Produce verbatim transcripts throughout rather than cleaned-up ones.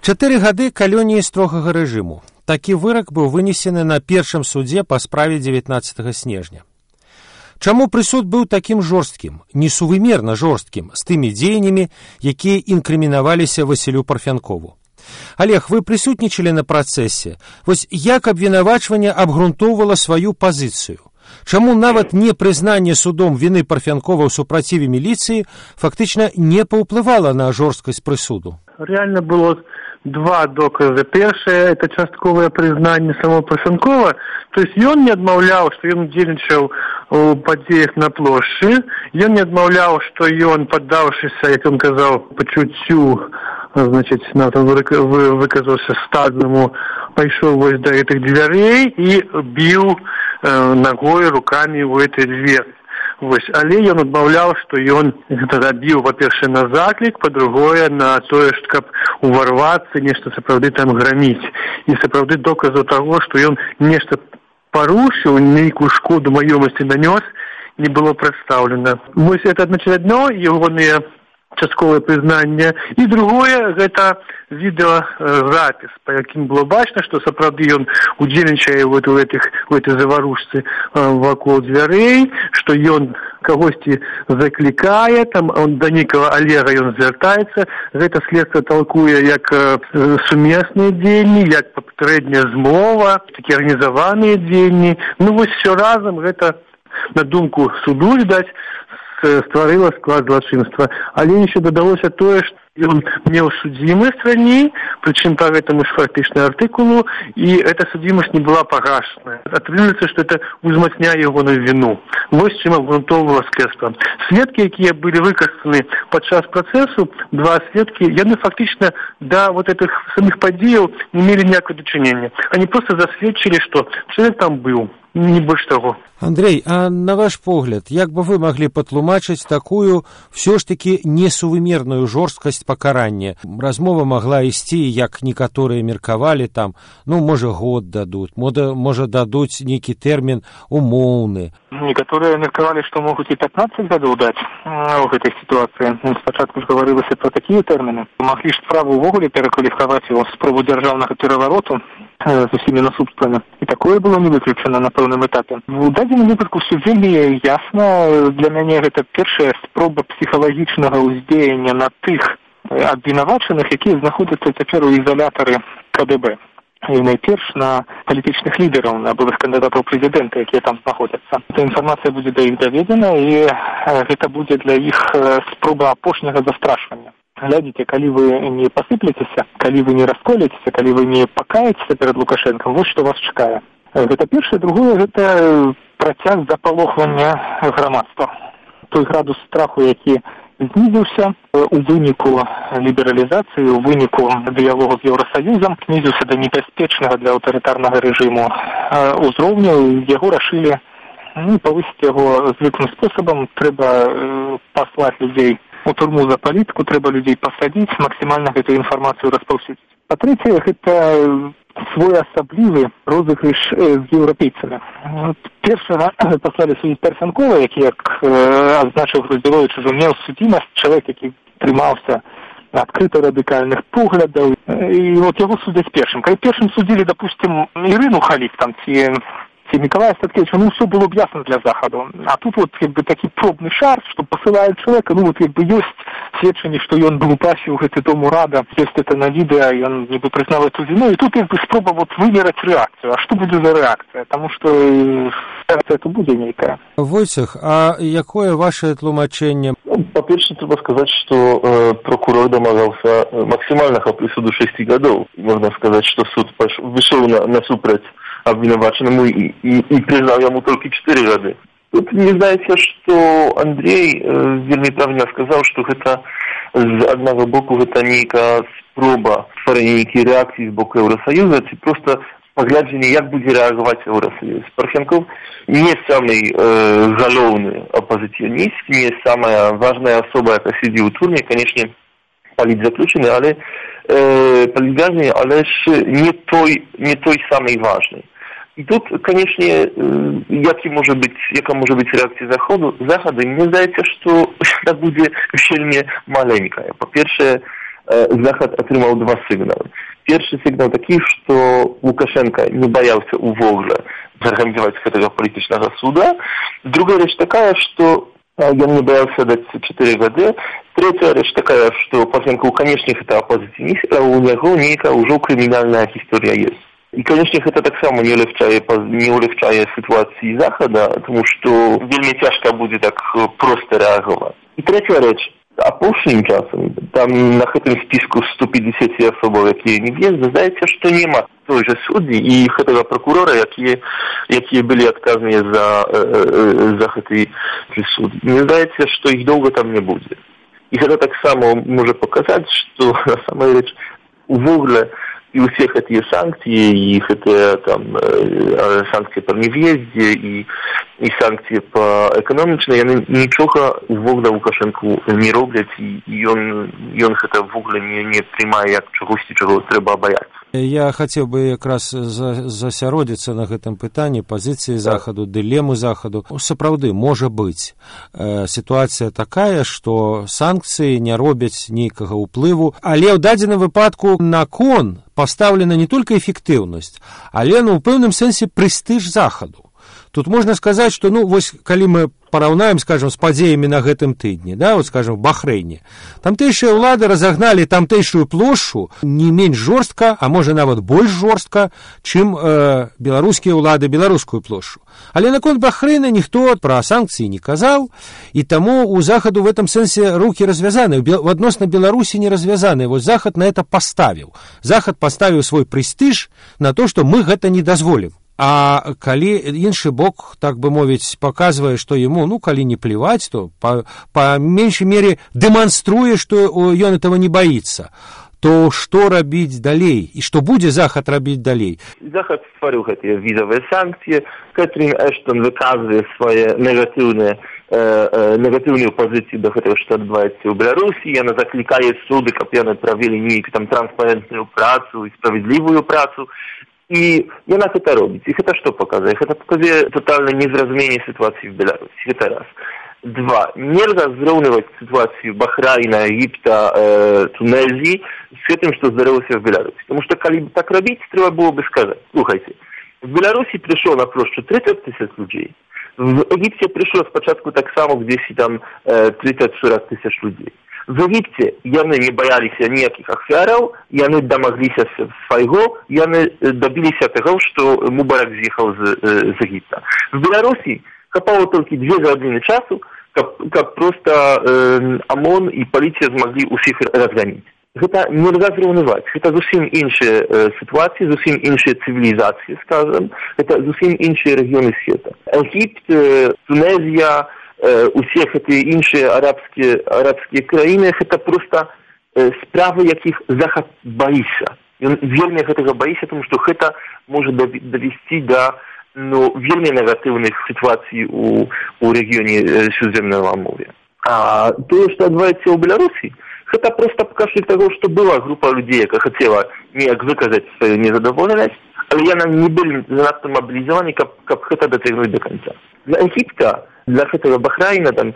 Чатыры гады калоніі строгага рэжыму. Такі вырак быў вынесены на першым судзе па справе дзевятнаццатага снежня. Чаму прысуд быў такім жорсткім, несувымерна жорсткім, з тымі дзеяннямі, якія інкрымінаваліся Васілю Парфянкову? Олег, вы прысутнічалі на працэсе. Вось як абвінавачванне абгрунтоўвала сваю пазіцыю? Чаму нават не прызнанне судом віны Парфянкова ў супраціве міліцыі фактычна не паўплывала на жорсткасць прысуду? Реально было два доказа. Першае, это частковое признание самого Парфянкова. То есть ён не адмаўляў, што ён удзельнічаў у падзеях на плошчы. Ён не адмаўляў, што ён, паддаўшыся, як ён казаў, пачуццю, значит, выказаўся стаднаму, пайшоў вось да гэтых дзвярэй і біў э, ногой, руками у этой двери. Вось, але ён адмаўляў, што ён гэта рабіў, па-першае, на заклік, па-другое, на тое, каб уварвацца, нешта сапраўды там граміць. І сапраўды доказаў таго, што ён нешта парушыў, нейкую шкоду маёмасці нанёс, не было прадстаўлена. Вось это адно ягоныя частковое признание. И другое, это видеозапись, по яким было бачно, что сапраўды ён удзельнічае вот в этих, в этой заварушцы вакол дзвярэй, что ён кагосьці заклікае, там он до некого Олега ён звяртаецца. Гэта следство толкуе як сумесныя дзеянні, як папярэдняя змова, такие организованные дзеянні. Ну вот все разом гэта на думку суду, видать, стварыла склад злачынства. Але еще дадалося тое, што ён меў судзімасць раней, прычым по гэтаму ж фактычна артыкулу, і эта судзімасць не была пагашана. Атрымліваецца, што это узмацняе ягоную віну. Вось чым абгрунтоўвала следства. Сведкі, якія былі выкарыстаны падчас працэсу, два сведкі, яны фактычна да вот этих самых падзеяў не мелі ніякага дачынення. Они просто засведчылі, што чалавек там быў. Не больш таго. Андрей, а на ваш погляд, як бы вы маглі патлумачыць такую все ж таки несувымерную жорсткасць пакарання? Размова магла ісці, як некаторыя меркавалі там, ну, можа, год дадуць, можа, можа дадуць нейкі тэрмін умоўны. Некаторыя меркавалі, што могуць і пятнаццаць гадоў даць у гэтай сітуацыі. Спачатку ж гаварылася пра такія тэрміны. Маглі ж справу ўвогуле перакваліфікаваць у спробу дзяржаўнага перавароту з усімі наступствамі. І такое было не выключана на пэўным этапе. У дадзеным выпадку ўсё вельмі ясна. Для мяне гэта першая спроба псіхалагічнага ўздзеяння на тых абвінавачаных, якія знаходзяцца цяпер у ізалятары ка дэ бэ. І найперш на палітычных лідараў, на былых кандыдатаў прэзідэнта, якія там знаходзяцца. Эта інфармацыя будзе да іх даведзена, і гэта будзе для іх спроба апошняга застрашвання. Глядзіце, калі вы не пасыплецеся, калі вы не расколецеся, калі вы не пакаецеся перад Лукашэнкам, вось што вас чакае. Гэта першае, другое, гэта працяг запалохвання грамадства. Той градус страху, які знізіўся у выніку лібералізацыі, у выніку дыялогу з Еўрасаюзам, знізіўся да небяспечнага для аўтарытарнага рэжыму узроўню, яго рашылі ну, павысіць яго звыклым спосабам. Трэба паслаць людзей у турму за палітыку, трэба людзей пасадзіць, максімальна гэту інфармацыю распаўсюдзіць. Па-трэцяе, гэта своеасаблівы розыгрыш з еўрапейцамі. Першага паслалі судзіць Парфянкова, які, як адзначыў Груздзіловіч, ужо меў судзімасць, чалавек, які трымаўся адкрыта радыкальных поглядаў. І вот яго судзяць першым. Калі першым судзілі, допустим, Ірыну Халіп, там, ці ці Миколая Статкевича, ну, все было бы ясно для Заходу. А тут вот, как бы, такой пробный шар, что посылают человека, ну, вот, как бы, есть сведчанне, что он был упасил в этой дому Рада, есть это на видео, и он, не бы, признал эту вину, и тут, как бы, спроба вот вымерать реакцию. А что будет за реакция? Потому что реакция это будет некая. Войцех, а якое ваше тлумачэнне? По-перше, треба сказать, что э, прокурор домагался максимального присуду шести годов. Можно сказать, что суд вышел на, на супраць обвинуваченному и, и, и признал ему только четыре года. Тут не знаете, что Андрей э, вельми правильно сказал, что это з одного боку это некая спроба створения некой реакции с боку Евросоюза, это просто поглядение, как будет реагировать Евросоюз. Парфянков не самый э, заловный оппозиционист, не самая важная особа, яка сидит в турне, конечно, политзаключенный, але э, политвязаний, але ж не той, не той самый важный. I tu, koniecznie, jaki może być, jaka może być reakcja Zachodu? Zachodu, mnie zdaje się, że to będzie silnie maleńka. Po pierwsze, Zachód otrzymał dwa sygnały. Pierwszy sygnał taki, że Łukaszenka nie bał się w ogóle zorganizować tego politycznego suda. Druga rzecz taka, że on nie bał się dać cztery gody. Trzecia rzecz taka, że Pawlenko koniecznie ta opozycja nie jest, a u niego niejaka już kryminalna historia jest. I koniecznie to tak samo nie ulepszaje, nie ulepszaje sytuacji Zachodu, тому що вельми ciężko będzie tak prosto reagować. I trzecia rzecz, a późnym czasem, tam na tym spisku sto pięćdziesiąt osób, jakie nie wiedzą, zdaje się, że to nie ma той же судді і tego прокурора, які, які byli odказні za, za ten суд. Мне здається, що їх довго там не буде. І це так само може показати, що на самой rzecz в ogóle и у всех эти санкции, и их это там санкции по невъезде, и, и санкции по экономичной, они ничего в ogóle Лукашенку не роблять, и, и он, и он это в ogóle не, не приймає як чогось, чого треба бояться. Я хацеў бы якраз засяродзіцца на гэтым пытанні пазіцыі Захаду, дылемы Захаду. Сапраўды, можа быць, сітуацыя такая, што санкцыі не робяць нейкага ўплыву, але ў дадзеным выпадку на кон пастаўлена не толькі эфектыўнасць, але ну, ў пэўным сэнсе прэстыж Захаду. Тут можна сказаць, што ну, вось, калі мы параўнаем, скажем, з падзеямі на гэтым тыдні, да, вот, скажем, в Бахрэйне, тамтэйшыя ўлады разагналі тамтэйшую плошчу не менш жорстка, а можа нават больш жорстка, чым э, беларускія ўлады беларускую плошчу. Але наконт Бахрэйна ніхто пра санкцыі не казаў, і таму у Захаду в этом сэнсе рукі развязаны, в адносна Беларусі не развязаны. Вось Захад на это паставіў. Захад паставіў свой прэстыж на то, што мы гэта не дазволім. А калі іншы бок, так бы мовіць, паказвае, што яму, ну, калі не плеваць, то па, па меншай мере дэманструе, што ён этого не боится, то што рабіць далей? І што будзе Захад рабіць далей? Захад стварыў гэтыя візавыя санкцыі, Кэтрин Эштон выказвае свае негатыўныя негатыўную пазіцыю да гэтага, што адбываецца ў Беларусі. Яна заклікае суды, каб яны правілі нейкую там транспарентную працу і справядлівую працу. I ona to robi. I to co pokazuje? To pokazuje totalne niezrozumienie sytuacji w Białorusi. To raz. Dwa. Nie można zrównywać sytuacji Bahrajna, Egipta, e, Tunezji z tym, co zdarzyło się w Białorusi. Потому что, jeżeli tak robić, trzeba byłoby сказать. Słuchajcie, w Białorusi przyszło na ploszczu trzydzieści tysięcy ludzi. W Egipcie przyszło z początku tak samo gdzieś tam e, trzydzieści cztery tysięcy ludzi. W Egipcie яны не боялись никаких офиаров, яны домоглись своего, яны добились того, что Мубарак съехал из, из Египта. В Беларуси копало только две годины часу, как, как просто э, ОМОН и полиция смогли у всех разгонить. Это нельзя сравнивать. Это совсем іншие э, ситуации, совсем іншие цивилизации, скажем. Это совсем іншие регионы света. Египет, э, Тунезия, у всех эти іншие арабские, арабские краины, это просто э, справы, яких Захад боится. И он вельми этого боится, потому что это может довести до ну, вельми негативных ситуаций у, у регионе э, Средиземного моря. А то, что отбывается в Беларуси, это просто показатель того, что была группа людей, которая хотела не выказать свою незадоволенность, ale ja nie byli zanadto mobilizowani, как это дотягнуть до конца. Для Египта, для этого Бахрайна, там,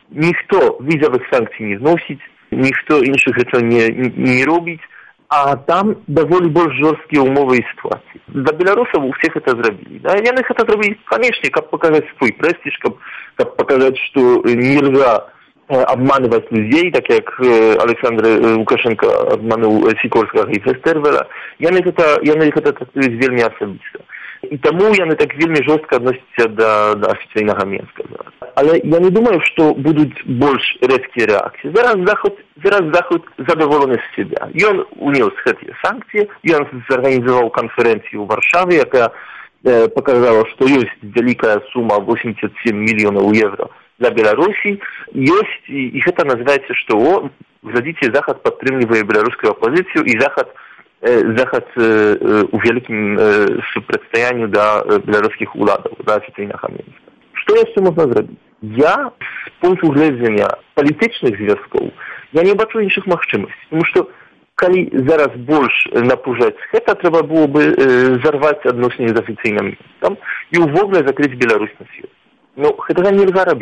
никто визовых санкций не вносит, никто інших rzeczy nie, nie robić, a tam довольно больше жесткие умовы и ситуации. Для белорусов у всех это сделали. Да? И они это сделали, конечно, как показать свой престиж, как, как показать, что нельзя обманывать людей, так как Александр Лукашенко обманул Сикорского и Фестервела. Яны это, яны это трактуюць вельмі асабіста. І таму яны так вельмі жорстка адносяцца да, да афіцыйнага Менска. Але я не думаю, што будуць больш рэзкія рэакцыі. Зараз Захад, зараз Захад задаволены з себя. Ён унес гэтыя санкцыі, ён зарганізаваў канферэнцыю ў Варшаве, якая э, показала, што ёсць вялікая сума восемьдесят семь миллионов евро для Беларуси. Есть, и, и это называется, что, о, глядите, Захад подтримливает белорусскую оппозицию, и Захад, э, Захад э, у великим э, противостоянию до э, белорусских уладов, до официальных Минска. Что еще можно сделать? Я, с пункту глядения политичных зв'язков, я не бачу інших можливостей, потому что, коли зараз больше напружать, это треба было бы э, взорвать отношения с официальным Минском и в ogóle закрыть Беларусь на свет. Ну, этого нельзя робить.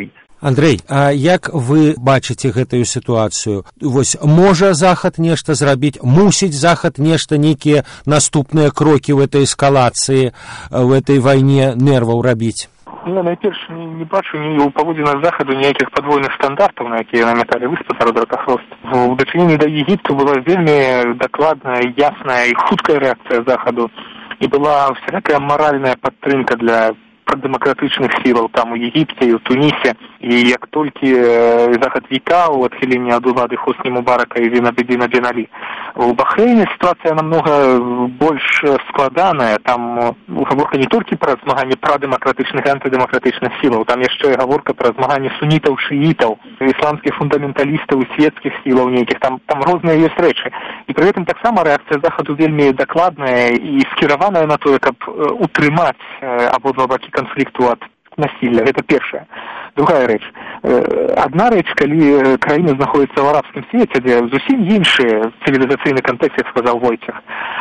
Андрэй, а як вы бачыце гэтую сітуацыю? Вось можа захад нешта зрабіць, мусіць захад нешта, нейкія наступныя крокі ў этой эскалацыі, в этой вайне нерваў рабіць? Я найперш не, не бачу ні ў паводзінах захаду ніякіх падвойных стандартаў, на якія намяталі вы спасару дракахрост. У дачыненні да Егіпту была вельмі дакладная, ясная і хуткая рэакцыя захаду, і была всякая маральная падтрымка для прадэмакратычных сілаў там у Егіпце і ў Тунісе. І як толькі захад вікаў адхіленне ад улады Хосні Мубарака і Зейнабедзіна Бен Алі. У Бахрэйне сітуацыя намнога больш складаная. Там гаворка не толькі пра змаганне прадэмакратычных і антыдэмакратычных сілаў, там яшчэ гаворка пра змаганне сунітаў, шыітаў, ісламскіх фундаменталістаў і свецкіх сілаў нейкіх. Там, там розныя ёсць рэчы. І пры гэтым таксама рэакцыя захаду вельмі дакладная і скіраваная на тое, каб утрымаць абодва бакі канфлікту ад насілля. Гэта першая. Другая рэч. Адна рэч, калі краіна знаходзіцца ў арабскім свеце, дзе зусім іншы цывілізацыйны кантэкст, як сказаў Войцех.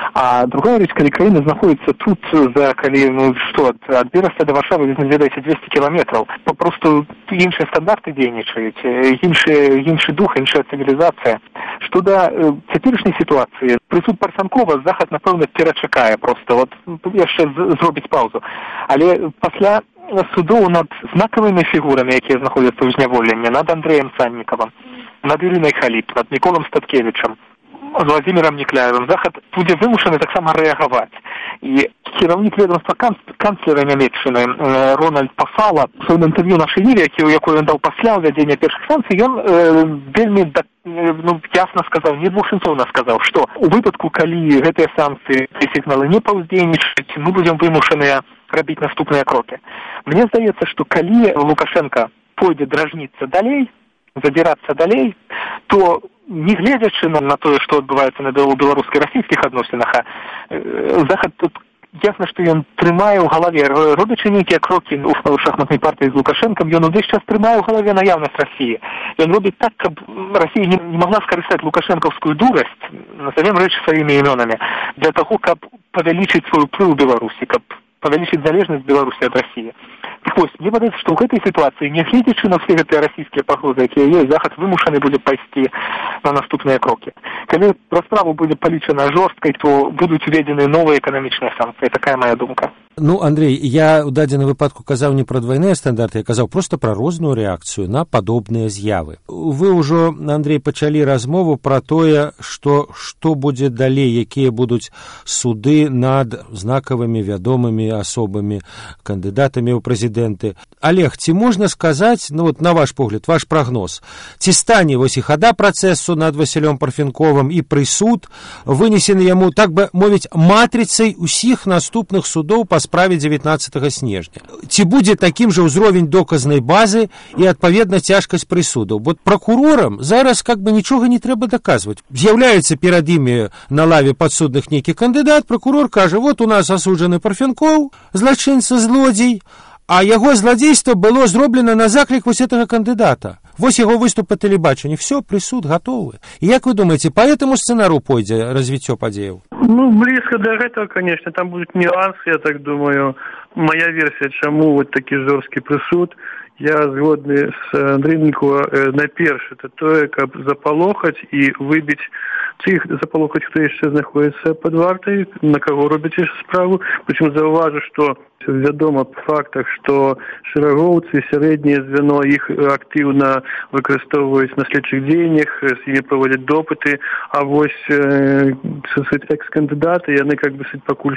А другая рэч, калі краіна знаходзіцца тут за, калі, ну што, ад Бераста да Варшавы, ведаеце, дзвесце кіламетраў. Папросту іншыя стандарты дзейнічаюць, іншы, іншы дух, іншая цывілізацыя. Што да цяперашняй сітуацыі, прысуд Парфянкова захад, напэўна, перачакае проста. Вот яшчэ зробіць паўзу. Але пасля судоў над знакавымі фігурамі, якія знаходзяцца ў зняволенні, над Андрэем Саннікавым, над Ірынай Халіп, над Міколам Статкевічам, з Владзімірам Никляевым, захад будзе вымушаны таксама рэагаваць. І кіраўнік ведомства канцлера Нямецчыны Рональд Пафала у сваім інтэрв'ю на Шывіле, якое ён даў пасля ўвядзення першых санкцый, ён э, вельмі ну, ясна сказаў, не двухсэнцоўна сказаў, што у выпадку, калі гэтыя санкцыі і сігналы не паўздзейнічаюць, мы будзем вымушаныя рабіць наступныя крокі. Мне здаецца, што калі Лукашенко пойдзе дражніцца далей, задзірацца далей, то не гледзячы на, на тое, што адбываецца на беларуска-расійскіх адносінах, захад тут ясна, што ён трымае ў галаве, робячы нейкія крокі ў шахматнай партыі з Лукашэнкам, ён увесь час трымае ў галаве наяўнасць Расіі. Ён робіць так, каб Расія не, не могла скарыстаць лукашэнкаўскую дурасць, назовем рэчы сваімі імёнамі, для таго, каб павялічыць свой уплыў у Беларусі, каб павялічыць залежнасць Беларусі ад Расіі. Так вось, мне падаецца, што ў гэтай сітуацыі, нягледзячы на ўсе гэтыя расійскія пагрозы, якія ёсць, захад вымушаны будзе пайсці на наступныя крокі. Калі расправа будзе палічана жорсткай, то будуць уведзены новыя эканамічныя санкцыі. Такая моя думка. Ну, Андрей, я ў дадзеным выпадку казаў не пра двайныя стандарты, я казаў проста пра розную рэакцыю на падобныя з'явы. Вы ўжо, Андрей, пачалі размову пра тое, што што будзе далей, якія будуць суды над знакавымі вядомымі асобамі, кандыдатамі ў прэзідэнты. Олег, ці можна сказаць, ну вот на ваш погляд, ваш прагноз, ці стане вось і хада працэсу над Васілём Парфянковым і прысуд, вынесены яму, так бы мовіць, матрыцай усіх наступных судоў па справе дзевятнаццатага снежня. Ці будзе такім жа ўзровень доказнай базы і, адпаведна, цяжкасць прысудаў? Бо пракурорам зараз как бы нічога не трэба даказваць. З'яўляецца перад імі на лаве падсудных нейкі кандыдат, пракурор кажа, вот у нас асуджаны Парфянкоў, злачынца, злодзей, а яго злодзейство было зроблена на заклік вось гэтага кандыдата. Вось яго выступ па тэлебачанні. Все, прысуд готовы. І як вы думаеце, по этому сцэнару пойдзе развіццё падзеяў? Ну, близко до этого, конечно, там будут нюансы, я так думаю. Моя версия, чему вот такі жорсткі прысуд, я згодны з Андреем Николаевым. Найперш, это тое, каб запалохаць і выбіць цих, запалохаць, хто яшчэ знаходзіцца пад вартай, на каго робіць справу. Причем заўважу, што вядома па фактах, што шэрагоўцы, сярэдняе звяно іх актыўна выкарыстоўваюць на следчых дзеяннях, з імі праводзяць допыты, а вось э, экс-кандыдаты, яны как бы пакуль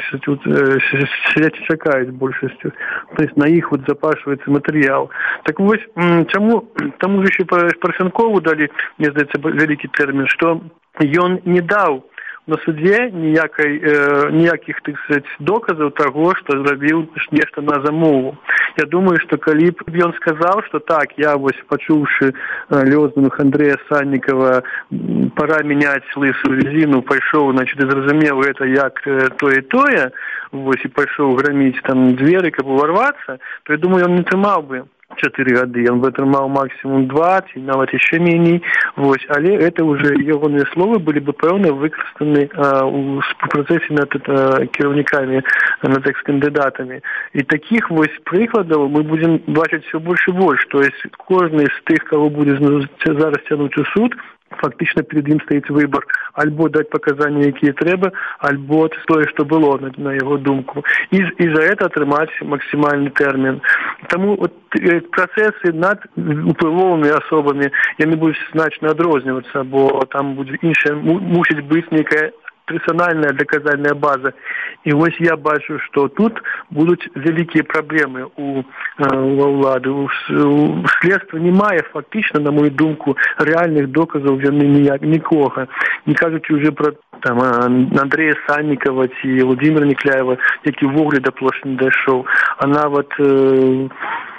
сядзяць і чакаюць большасцю. То есть на іх вот запашваецца матэрыял. Так вось, чаму, таму ж еще Парфянкову далі, мне здаецца, вялікі тэрмін, што ён не даў на суде ніякай, э, ніякіх, так сказать, доказаў таго, што зрабіў нешта на замову. Я думаю, што калі б ён сказаў, што так, я вось пачуўшы э, лёзунг Андрэя Саннікава, пора мяняць лысую резину, пайшоў, значит, і зразумеў гэта як э, тое і тое, вось, і пайшоў граміць там дзверы, каб уварвацца, то я думаю, ён не трымаў бы чатыры гады, ён бы атрымаў максімум два, ці нават яшчэ меней. Вось, але это уже ягоныя словы былі бы пэўна выкарыстаны ў працэсе над кіраўнікамі, над экс-кандыдатамі. І такіх вось прыкладаў мы будзем бачыць все больш і больш. То есть кожны з тых, каго будзе зараз цягнуць у суд, фактично перед ім стаіць выбор альбо даць паказанні, якія трэба, альбо тое, што было на, на яго думку. І, і за это атрымаць максімальны тэрмін. Таму от, працэсы над уплывовымі асобамі яны будуць значна адрознівацца, бо там будзе іншая, мусіць быць нейкая персональная доказальная база. І вось я бачу, што тут будуць вялікія праблемы у, у ўлады. У, у следства не мае фактычна, на мою думку, рэальных доказаў віны ніяк нікога. Не кажучи уже про там Андрея Санникова ці Владимира Некляева, які ввогуле да плошчы не дайшоў. А нават э,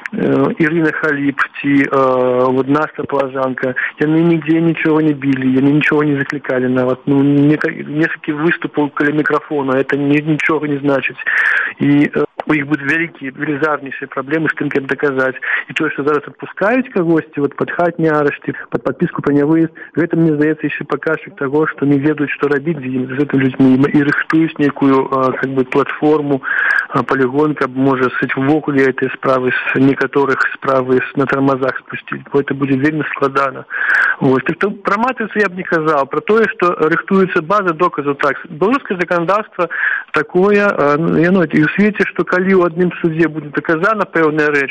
Ірына Халіп ці э, вот Наста Палажанка, яны нігде нічого не білі, яны нічого не заклікалі нават. Ну, некалькі выступаў каля мікрафона, это нічого не значыць. І э, у іх будуць вялікія, велізарнейшыя праблемы з тым, каб даказаць. І тое, што зараз адпускаюць кагосьці, вот пад хатні арышты, пад падпіску па нявыезд, гэта, мне здаецца, яшчэ паказчык таго, што не ведаюць, што рабіць з ім, з гэтымі людзьмі, і рыхтуюць нейкую как бы платформу, полигон, каб можа сыць ввогуле этой справы з некаторых справы на тормозах спусціць, бо это будзе вельмі складана. Вось. Так то пра матрыцу я б не казаў, пра тое, што рыхтуецца база доказаў. Так, беларускае заканадаўства такое, яно і ў свеце, што калі ў адным судзе будзе даказана пэўная рэч,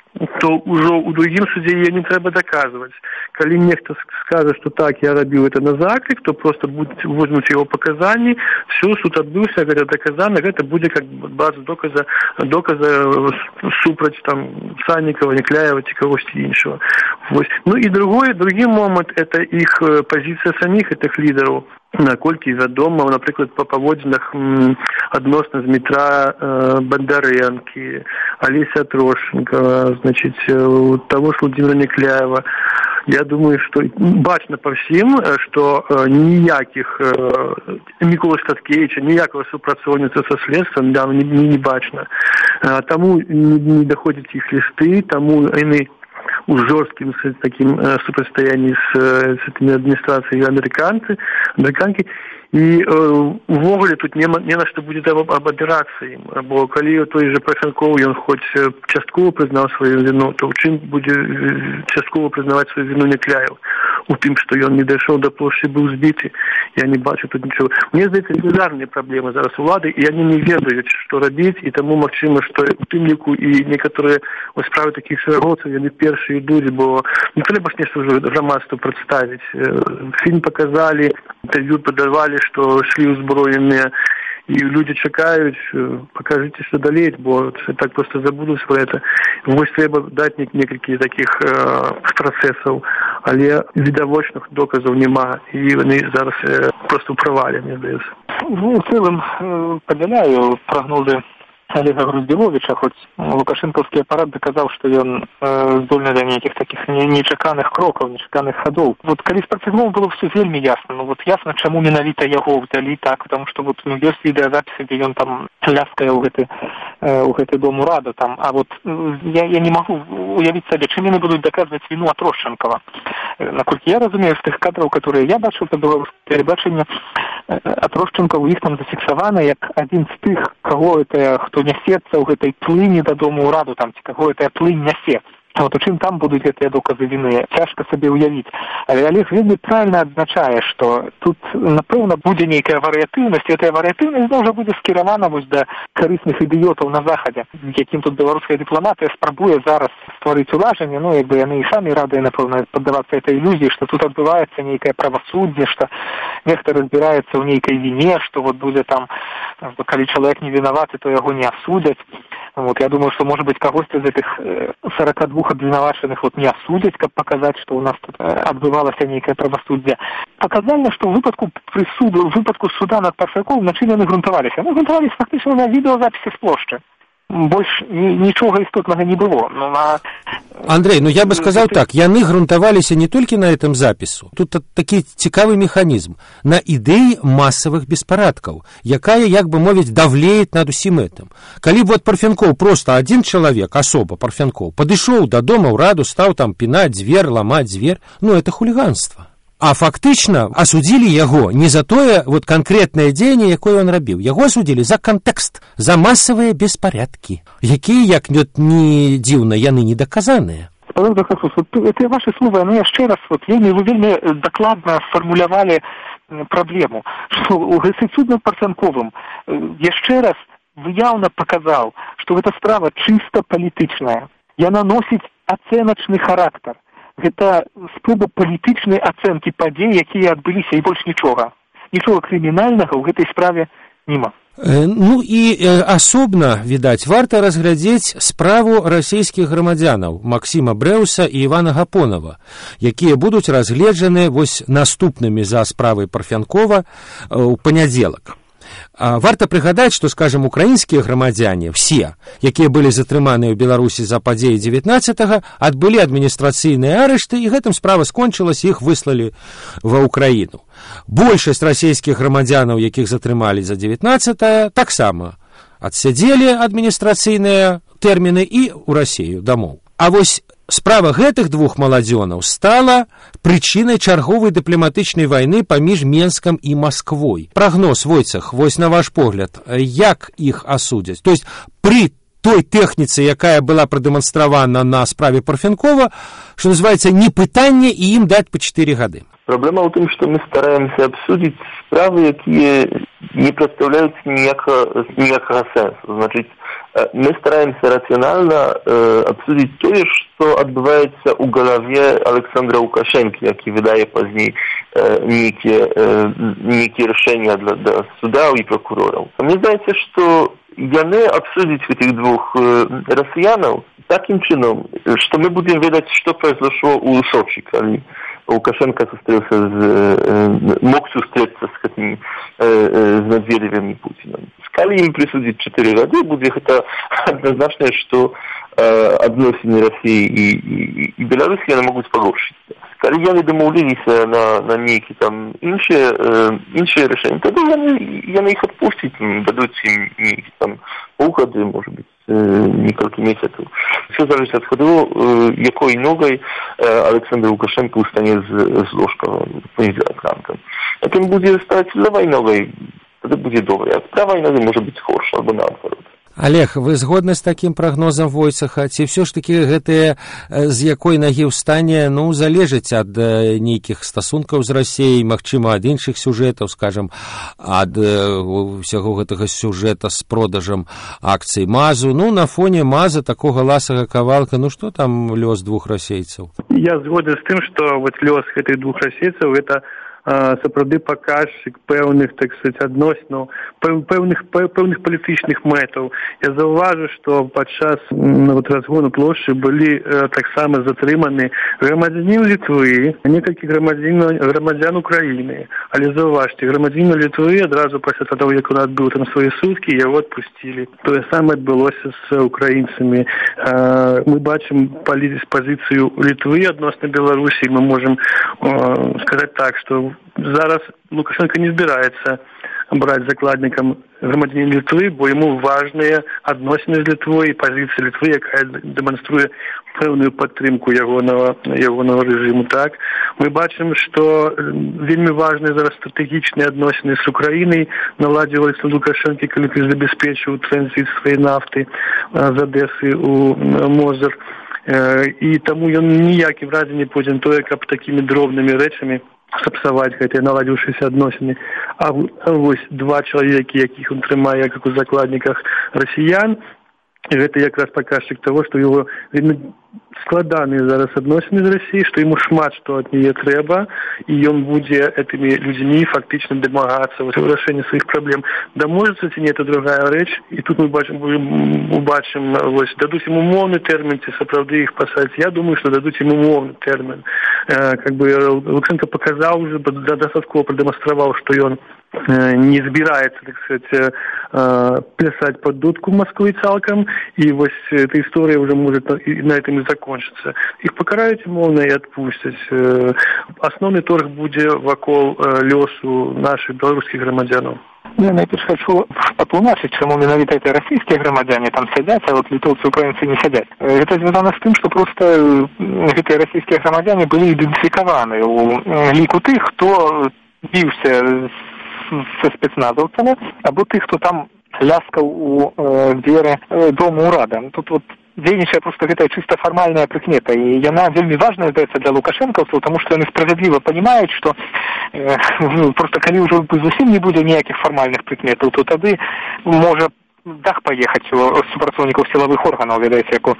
то ўжо ў другім судзе яе не трэба даказваць. Калі нехта скажа, што так, я рабіў это на заклік, то просто возьмуць яго паказанні, все, суд адбыўся, гэта даказана, гэта будзе как база доказа, доказа супраць там Санникова, Некляева ці кагосьці іншого. Вось. Ну і другой, другі момант, это іх пазіцыя саміх гэтых лідараў. Наколькі вядома, напрыклад, па паводзінах адносна Дмітра э, Бандарэнкі, Алеся Трошенко, значит, того ж Владимира Некляева. Я думаю, что бачно по всем, что э, ніяких э, Микола Статкевича, ніякого супрацоўніцтва со следством, да, не, не, не бачно. Э, тому не, не доходят их листы, тому они у жестким с таким э, супрацьстоянии с, с этими администрацией американцы, американки. І увогуле тут не, не на што будзе об, абапірацца ім, бо калі той же Парфянкоў ён хоць часткова прызнаў сваю віну, то ў чым будзе часткова прызнаваць сваю віну Некляев? У тым, што ён не дайшоў да плошчы, быў збіты. Я не бачу тут нічого. Мне здаецца, велізарныя праблемы зараз улады, і яны не ведаюць, што рабіць, і таму магчыма, што у тым ліку і некаторыя справы такіх шэрагоўцаў, яны першыя ідуць, бо не трэба ж нешта ўжо грамадству прадставіць. Фільм паказалі, інтэрв'ю падавалі, што шлі ўзброеныя, і людзі чакаюць, пакажыце, што далей, бо так проста забудуць пра гэта. Вось трэба даць некалькі такіх э, працэсаў, але відавочных доказаў няма, і яны зараз э, проста ў правале, мне здаецца. Ну, в цэлым э, падзяляю прагнозы Олега Груздзіловіча, хоць лукашэнкаўскі апарат даказаў, што ён э, здольны да нейкіх такіх нечаканых крокаў, нечаканых хадоў. Вот калі з Парфянковым было все вельмі ясна, ну вот ясна, чаму менавіта яго ўзялі так, потому что вот ну, ёсць відэазапісы, дзе ён там ляскае ў гэты, э, ў гэты дом урада там, а вот э, я, я не магу уявіць сабе, чым яны будуць даказваць віну Атрошченкова. Э, наколькі я разумею, з тых кадраў, которые я бачыў па беларускім тэлебачанні, э, Атрошченков у іх там зафіксаваны як адзін з тых, каго это хто нясецца ў гэтай плыні да дому ўраду, там, ці каго гэтая плынь нясе. Вот у чым там будуць гэтыя доказы віны, цяжка сабе ўявіць. Але Олег вельмі правільна адзначае, што тут, напэўна, будзе нейкая варыятыўнасць, і гэтая варыятыўнасць зноў жа будзе скіравана вось да карысных ідыётаў на захадзе, якім тут беларуская дыпламатыя спрабуе зараз стварыць улажанне, ну, як бы яны і самі радыя, напэўна, паддавацца этой ілюзіі, што тут адбываецца нейкае правасуддзе, што нехта разбіраецца ў нейкай віне, што вот будзе там, калі чалавек не вінаваты, то яго не асудзяць. Вот, я думаю, что, может быть, кагосьці з этих сорок два обвинуваченых вот не осудять, как показать, что у нас тут отбывалось некое правосуддзе. Показально, что в выпадку присуду, в выпадку суда над Парфянковым, на чым яны грунтаваліся? Яны грунтаваліся фактично на відеозаписи з плошчы. больш нічога істотнага не было. Ну, на... Андрей, ну я бы сказал так, яны грунтаваліся не толькі на этом запісу. Тут такі цікавы механізм. На ідэі масавых беспарадкаў, якая, як бы мовіць, давлеет над усім этим. Калі б вот Парфянкоў просто один чалавек, асоба Парфянкоў, падышоў да дома ў раду, стаў там пінаць дзвер, ламаць дзвер, ну это хулиганство. А фактычна асудзілі яго не за тое вот канкрэтнае дзеянне, якое ён рабіў. Яго асудзілі за кантэкст, за масавыя беспарадкі, якія, як не дзіўна, яны недаказаныя. Это ваши слова, но яшчэ раз, вот, вельмі, вы вельмі дакладна сфармулявалі праблему, што у гэты Парфянковым яшчэ раз выяўна паказаў, што гэта справа чыста палітычная. Яна носіць ацэначны характар. Гэта спроба палітычнай ацэнкі падзей, якія адбыліся, і больш нічога. Нічога крымінальнага ў гэтай справе няма. Ну і асобна, відаць, варта разглядзець справу расійскіх грамадзянаў Максіма Брэуса і Івана Гапонова, якія будуць разгледжаны вось наступнымі за справай Парфянкова ў панядзелак. Варта прыгадаць, што, скажем, украінскія грамадзяне, все, якія былі затрыманыя ў Беларусі за падзеі дзевятнаццатага, адбылі адміністрацыйныя арышты, і гэтым справа скончылася, іх выслалі ва ўкраіну. Большасць расійскіх грамадзянаў, якіх затрымалі за дзевятнаццатае, таксама адсядзелі адміністрацыйныя тэрміны і ў Расію дамоў. А вось справа гэтых двух маладзёнаў стала прычынай чарговай дыпламатычнай вайны паміж Менскам і Масквой. Прагноз, Войцах, вось на ваш погляд, як іх асудзяць? То есть пры той тэхніцы, якая была прадэманстравана на справе Парфянкова, што называецца, не пытанне і ім даць па чатыры гады. Праблема ў тым, што мы стараемся абсудзіць справы, якія не прадстаўляюць ніякага сэнсу. Значыць, мы стараемся рацыянальна э, абсудзіць тое, што адбываецца ў галаве Александра Лукашэнкі, які выдае пазней э, нейкія э, нейкія рашэння для, для судаў і прокурораў. Мне здаецца, што яны абсудзіць гэтых двух э, расіянаў такім чынам, што мы будзем ведаць, што произошло ў Сочи, калі Лукашенко сустрэўся з, э, мог сустрэцца з гэтымі э, э, з Медведевым і Путінам. Калі ім прысудзіць чатыры гады, будзе гэта адназначна, што э, адносіны Расіі і, і, і Беларусі яны могуць пагоршыцца. Калі яны дамоўліліся на, на нейкі там іншыя, э, іншыя рашэнні, тады яны, яны іх адпусцяць, дадуць ім нейкі там паўгады, можа быць, некалькі месяцаў. Все залежить ад таго, якой ногай Александр Лукашенко устане з, з ложка понедзелак ранкам. А тым будзе стаць левай ногай, тады будзе добре. А правай ногай можа быць горш, або наадварот. Олег, вы згодны з такім прагнозам Войцаха? Ці ўсё ж такі гэтыя з якой нагі ўстане, ну, залежыць ад нейкіх стасункаў з Расіяй, магчыма, ад іншых сюжэтаў, скажем, ад усяго гэтага сюжэта з продажам акцый МАЗу. Ну, на фоне МАЗа, такога ласага кавалка, ну, што там лёс двух расейцаў? Я згоден з тым, што вот лёс гэтых двух расейцаў, гэта сапраўды паказчык пэўных, так сказать, адносінаў, пэўных, пэўных палітычных мэтаў. Я заўважу, што падчас вот, разгону плошчы былі э, таксама затрыманы грамадзянін Літвы, некалькі грамадзян, грамадзян Украіны. Але заўважце, грамадзяніна Літвы адразу пасля таго, як он адбыў там свае суткі, яго адпусцілі. Тое самае адбылося з украінцамі. Э, мы бачым пазіцыю Літвы адносна Беларусі, мы можам э, сказаць так, што зараз Лукашенко не збіраецца браць закладнікам грамадзянін Літвы, бо яму важныя адносіны з Літвой і пазіцыя Літвы, якая дэманструе пэўную падтрымку ягонага, ягонага рэжыму. Так, мы бачым, што вельмі важныя зараз стратэгічныя адносіны з Украінай наладзілася Лукашенко, калі ты забяспечыў транзіт сваёй нафты з Адэсы ў Мозыр. І таму ён ніякім разе не пойдзе на тое, каб такімі дробнымі рэчамі сапсаваць гэтыя наладзіўшыся адносіны. А вось два чалавекі, якіх ён трымае як у закладніках расіян, гэта якраз паказчык таго, што яго вельмі складаныя зараз адносіны з Расіяй, што яму шмат што ад яе трэба, і ён будзе гэтымі людзьмі фактычна дамагацца вырашэння сваіх праблем. Даможацца ці не, это другая рэч, і тут мы бачым, убачым, вось, дадуць ім умоўны тэрмін, ці сапраўды іх пасадзяць. Я думаю, што дадуць ім умоўны тэрмін. Э, как бы Лукашенко паказаў уже, дастаткова прадэманстраваў, што ён не збіраецца, так сказать, плясаць под дудку Москвы цалкам, і вось эта история уже может на этом и закончиться. Их покараюць умоўна и отпустять. Основный торг будзе вакол лёсу наших белорусских громадянов. Я найперш хочу патлумачыць, чаму менавіта это расійскія грамадзяне там сядзяць, а вот літоўцы, украінцы не сядзяць. Гэта звязана з тым, што проста гэтыя расійскія грамадзяне былі ідэнтыфікаваны ў ліку тых, хто біўся са спецназаўцамі, або тых, хто там ляскаў у э, дзверы э, дома ўрада. Тут вот дзейнічае проста гэтая чыста фармальная прыкмета, і яна вельмі важная здаецца для лукашэнкаўцаў, таму што яны справядліва панімаюць, што э, ну, проста калі ўжо зусім не будзе ніякіх фармальных прыкметаў, то тады можа дах паехаць у супрацоўнікаў сілавых органаў, ведаеце, як у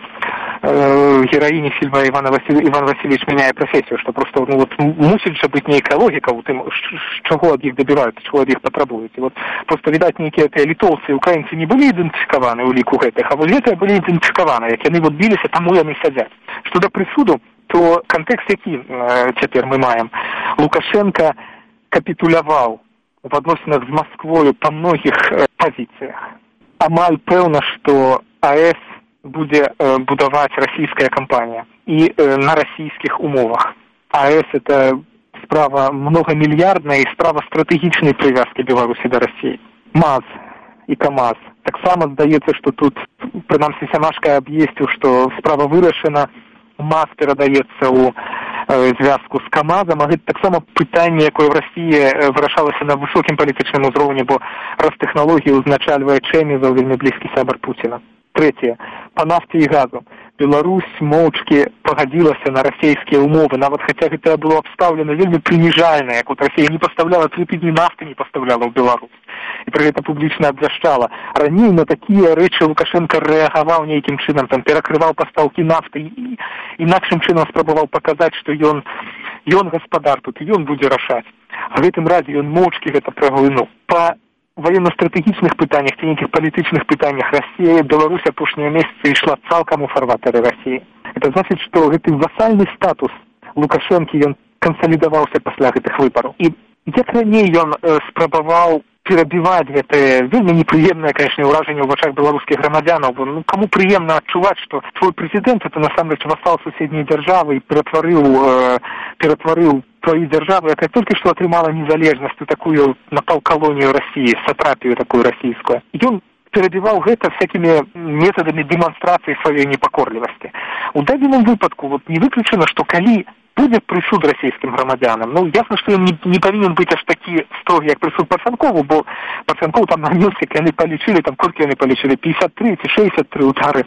э, гераіні фільма Іван Василь... Іван Васильевич мяняе прафесію, што проста ну, вот, мусіць жа быць нейкая логіка ў тым, чаго ад іх дабіваюцца, чаго ад іх патрабуюць. І вот проста, відаць, нейкія тыя літоўцы і украінцы не былі ідэнтыфікаваны ў ліку гэтых, а вось гэтыя былі ідэнтыфікаваны, як яны вот біліся, таму яны сядзяць. Што да прысуду, то кантэкст які э, цяпер мы маем. Лукашенко капітуляваў в адносінах з Масквою па многіх э, пазіцыях. Амаль пэўна, што АЭС будзе э, будаваць расійская кампанія і э, на расійскіх умовах. АЭС – это справа многамільярдная і справа стратэгічнай прывязкі Беларусі да Расіі. МАЗ і КАМАЗ. Таксама здаецца, што тут, прынамсі, Сямашка аб'есціў, што справа вырашана, МАЗ перадаецца ў э, звязку з КАМАЗам, а гэта таксама пытанне, якое в Расіі вырашалася на высокім палітычным узроўні, бо Ростехнологію узначальвае Чэмізаў, вельмі блізкі сябар Пуціна. Трэцяе. Па нафце і газу. Беларусь моўчкі пагадзілася на расійскія умовы, нават хаця гэта было абстаўлена вельмі прыніжальна, як от Расія не пастаўляла тры тыдні нафты, не пастаўляла ў Беларусь. І пры гэта публічна абвяшчала. Раней на такія рэчы Лукашенко рэагаваў нейкім чынам, там перакрываў пастаўкі нафты і інакшым чынам спрабаваў паказаць, што ён ён гаспадар тут, і ён будзе рашаць. А гэтым разе ён моўчкі гэта праглынуў. Па военно-стратэгічных пытаннях, ці нейкіх палітычных пытаннях Расія, Беларусь апошнія месяцы ішла цалкам у фарватары Расіі. Это значыць, што гэты васальны статус Лукашэнкі ён кансалідаваўся пасля гэтых выбараў. І як раней ён э, спрабаваў перабіваць гэтае вельмі непрыемнае, канешне, ўражанне ў вачах беларускіх грамадзянаў, бо ну, каму прыемна адчуваць, што твой прэзідэнт это насамрэч васал суседняй дзяржавы і ператварыў э, ператварыў твою дзяржаву, якая толькі што атрымала незалежнасць, такую напаўкалонію Расіі, сатрапію такую расійскую. Ён перабіваў гэта всякімі метадамі дэманстрацыі сваёй непакорлівасці. У дадзеным выпадку вот, не выключана, што калі будзе прысуд расійскім грамадзянам, ну, ясна, што ён не, не павінен быць аж такі строгі, як прысуд Парфянкову, бо Парфянков там нанёс, як яны палічылі, там колькі яны палічылі, пятьдесят три ці шестьдесят три удары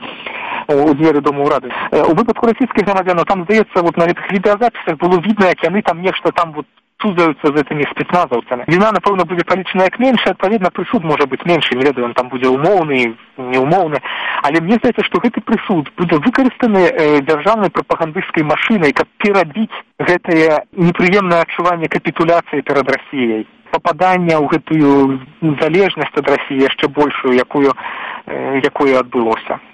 у дзверы дома ўрады. У выпадку расійскіх грамадзянаў там, здаецца, вот на гэтых відэазапісах было видно, як яны там нешта там вот цузаюцца з гэтымі спецназаўцамі. Віна, напэўна, будзе палічана як меншая, адпаведна, прысуд можа быць меншы, не ведаю, он там будзе умоўны, неумоўны. Але мне здаецца, што гэты прысуд будзе выкарыстаны э, дзяржаўнай прапагандысцкай машынай, каб перабіць гэтае непрыемнае адчуванне капітуляцыі перад Расіяй, пападання ў гэтую залежнасць ад Расіі яшчэ большую, якую, э, якую адбылося.